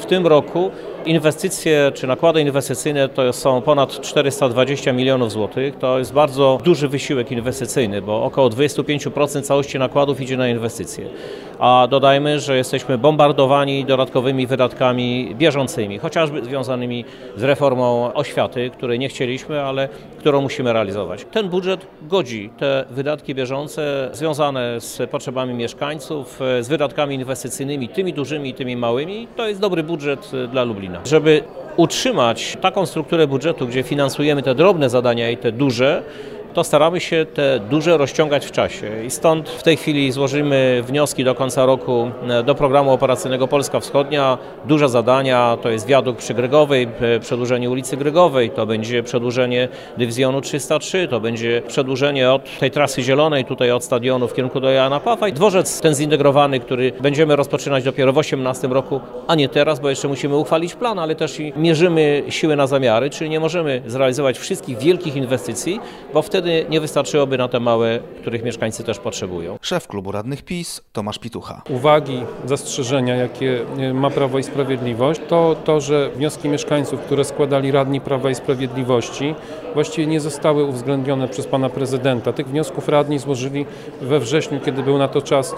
w tym roku inwestycje czy nakłady inwestycyjne to są ponad 420 milionów złotych. To jest bardzo duży wysiłek inwestycyjny, bo około 25% całości nakładów idzie na inwestycje. A dodajmy, że jesteśmy bombardowani dodatkowymi wydatkami bieżącymi, chociażby związanymi z reformą oświaty, której nie chcieliśmy, ale którą musimy realizować. Ten budżet godzi te wydatki bieżące związane z potrzebami mieszkańców, z wydatkami inwestycyjnymi, tymi dużymi i tymi małymi. To jest dobry budżet dla Lublina. Żeby utrzymać taką strukturę budżetu, gdzie finansujemy te drobne zadania i te duże, to staramy się te duże rozciągać w czasie i stąd w tej chwili złożymy wnioski do końca roku do programu operacyjnego Polska Wschodnia. Duże zadania to jest wiadukt przy Grygowej, przedłużenie ulicy Grygowej, to będzie przedłużenie dywizjonu 303, to będzie przedłużenie od tej trasy zielonej, tutaj od stadionu w kierunku do Jana Pawła i dworzec ten zintegrowany, który będziemy rozpoczynać dopiero w 2018 roku, a nie teraz, bo jeszcze musimy uchwalić plan, ale też i mierzymy siły na zamiary, czyli nie możemy zrealizować wszystkich wielkich inwestycji, bo wtedy nie wystarczyłoby na te małe, których mieszkańcy też potrzebują. Szef klubu radnych PiS Tomasz Pitucha. Uwagi, zastrzeżenia, jakie ma Prawo i Sprawiedliwość, to, że wnioski mieszkańców, które składali radni Prawa i Sprawiedliwości, właściwie nie zostały uwzględnione przez pana prezydenta. Tych wniosków radni złożyli we wrześniu, kiedy był na to czas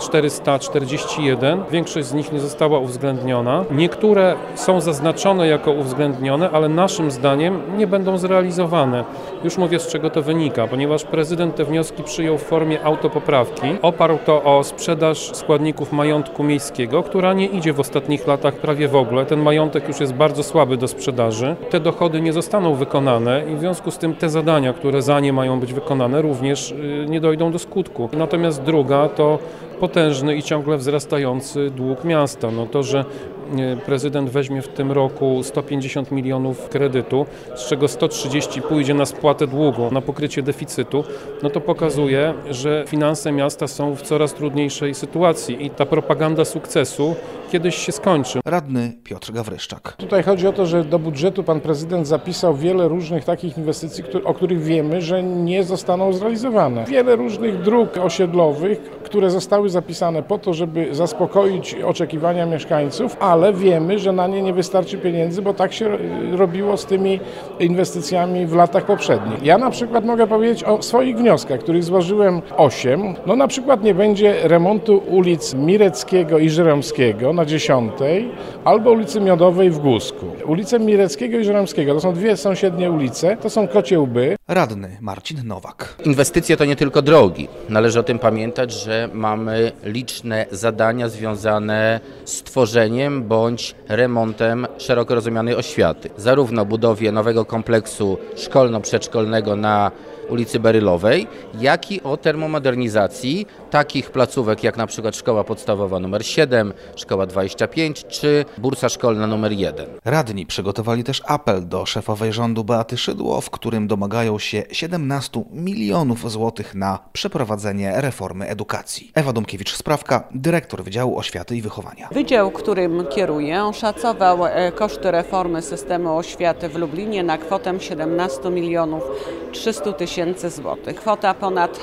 441. Większość z nich nie została uwzględniona. Niektóre są zaznaczone jako uwzględnione, ale naszym zdaniem nie będą zrealizowane. Już mówię, z czego to wynika, ponieważ prezydent te wnioski przyjął w formie autopoprawki. Oparł to o sprzedaż składników majątku miejskiego, która nie idzie w ostatnich latach prawie w ogóle. Ten majątek już jest bardzo słaby do sprzedaży. Te dochody nie zostaną wykonane i w związku z tym te zadania, które za nie mają być wykonane, również nie dojdą do skutku. Natomiast druga to potężny i ciągle wzrastający dług miasta. No to, że prezydent weźmie w tym roku 150 milionów kredytu, z czego 130 pójdzie na spłatę długu, na pokrycie deficytu, no to pokazuje, że finanse miasta są w coraz trudniejszej sytuacji i ta propaganda sukcesu kiedyś się skończy. Radny Piotr Gawryszczak. Tutaj chodzi o to, że do budżetu pan prezydent zapisał wiele różnych takich inwestycji, o których wiemy, że nie zostaną zrealizowane. Wiele różnych dróg osiedlowych, które zostały zapisane po to, żeby zaspokoić oczekiwania mieszkańców, ale wiemy, że na nie nie wystarczy pieniędzy, bo tak się robiło z tymi inwestycjami w latach poprzednich. Ja na przykład mogę powiedzieć o swoich wnioskach, których złożyłem 8. No na przykład nie będzie remontu ulic Mireckiego i Żeromskiego na 10, albo ulicy Miodowej w Głusku. Ulice Mireckiego i Żeromskiego to są dwie sąsiednie ulice, to są kocie łby. Radny Marcin Nowak. Inwestycje to nie tylko drogi. Należy o tym pamiętać, że mamy liczne zadania związane z tworzeniem bądź remontem szeroko rozumianej oświaty. Zarówno budowie nowego kompleksu szkolno-przedszkolnego na ulicy Berylowej, jak i o termomodernizacji takich placówek jak na przykład Szkoła Podstawowa nr 7, Szkoła 25 czy Bursa Szkolna nr 1. Radni przygotowali też apel do szefowej rządu Beaty Szydło, w którym domagają się 17 milionów złotych na przeprowadzenie reformy edukacji. Ewa Domkiewicz-Sprawka, dyrektor Wydziału Oświaty i Wychowania. Wydział, którym kieruję, oszacował koszty reformy systemu oświaty w Lublinie na kwotę 17 milionów 300 tysięcy złotych. Kwota ponad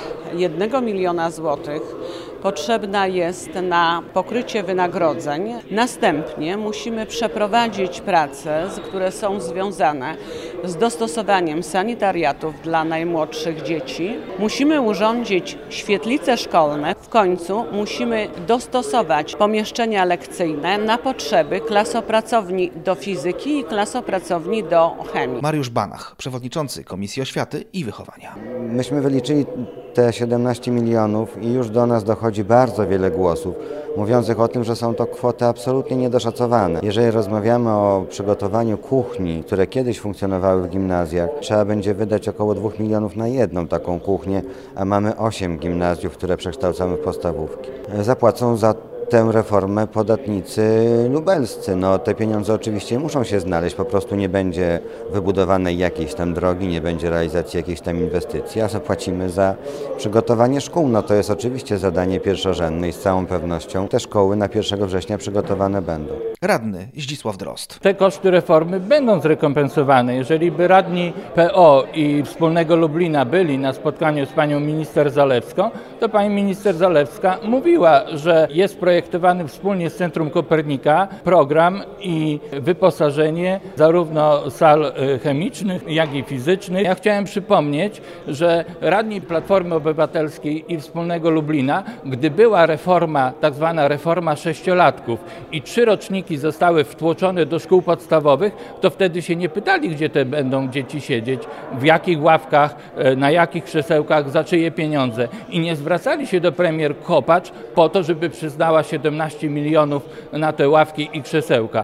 1 miliona złotych potrzebna jest na pokrycie wynagrodzeń. Następnie musimy przeprowadzić prace, które są związane z dostosowaniem sanitariatów dla najmłodszych dzieci. Musimy urządzić świetlice szkolne. W końcu musimy dostosować pomieszczenia lekcyjne na potrzeby klasopracowni do fizyki i klasopracowni do chemii. Mariusz Banach, przewodniczący Komisji Oświaty i Wychowania. Myśmy wyliczyli te 17 milionów i już do nas dochodzi bardzo wiele głosów mówiących o tym, że są to kwoty absolutnie niedoszacowane. Jeżeli rozmawiamy o przygotowaniu kuchni, które kiedyś funkcjonowały w gimnazjach, trzeba będzie wydać około 2 milionów na jedną taką kuchnię, a mamy 8 gimnazjów, które przekształcamy w podstawówki. Zapłacą za tę reformę podatnicy lubelscy. No, te pieniądze oczywiście muszą się znaleźć, po prostu nie będzie wybudowanej jakiejś tam drogi, nie będzie realizacji jakiejś tam inwestycji, a zapłacimy za przygotowanie szkół. No to jest oczywiście zadanie pierwszorzędne i z całą pewnością te szkoły na 1 września przygotowane będą. Radny Zdzisław Drozd. Te koszty reformy będą zrekompensowane. Jeżeli by radni PO i Wspólnego Lublina byli na spotkaniu z panią minister Zalewską, to pani minister Zalewska mówiła, że jest projekt zaprojektowany wspólnie z Centrum Kopernika program i wyposażenie zarówno sal chemicznych, jak i fizycznych. Ja chciałem przypomnieć, że radni Platformy Obywatelskiej i Wspólnego Lublina, gdy była reforma, tak zwana reforma sześciolatków i 3 roczniki zostały wtłoczone do szkół podstawowych, to wtedy się nie pytali, gdzie te będą dzieci siedzieć, w jakich ławkach, na jakich krzesełkach, za czyje pieniądze. I nie zwracali się do premier Kopacz po to, żeby przyznała 17 milionów na te ławki i krzesełka.